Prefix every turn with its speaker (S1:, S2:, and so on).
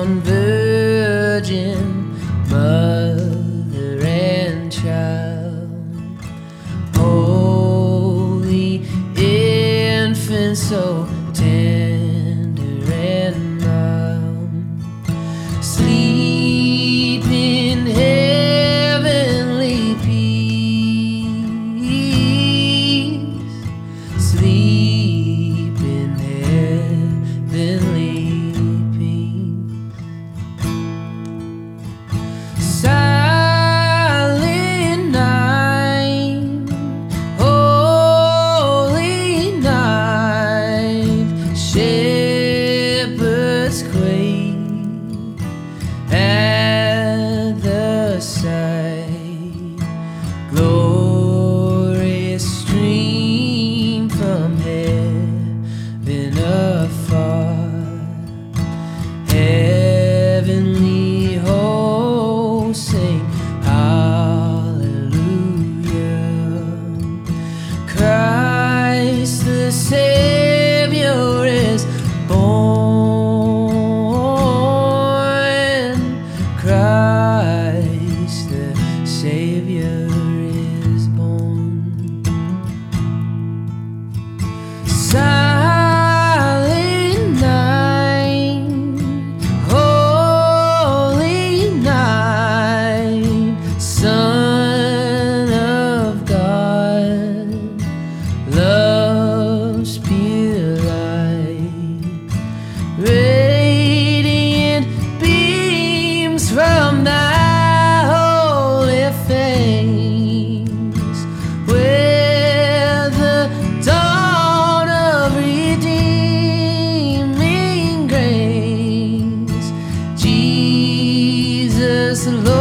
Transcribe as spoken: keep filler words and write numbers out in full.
S1: born virgin, mother and child, holy infant, so tender and mild, sleep in heavenly peace, sleep in heavenly peace. Silent night, holy night, shepherds quake at the sight, glorious stream from heaven afar, heavenly hosts sing hallelujah. Christ the Savior is born, Christ the Savior is born. Silent night, holy night, Son of God, love's pure light, radiant beams from thy holy face, where the dawn of redeeming grace, Jesus, Lord.